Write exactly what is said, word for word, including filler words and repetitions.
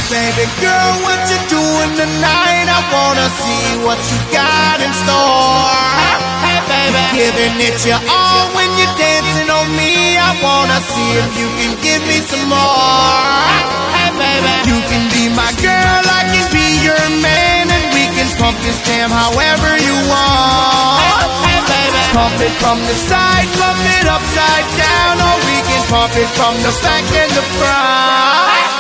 Baby girl, what you doing tonight? I wanna see what you got in store. Hey baby, giving it your all when you're dancing on me. I wanna see if you can give me some more. Hey baby, you can be my girl, I can be your man, and we can pump this jam however you want. Hey baby, pump it from the side, pump it upside down, or we can pump it from the back and the front.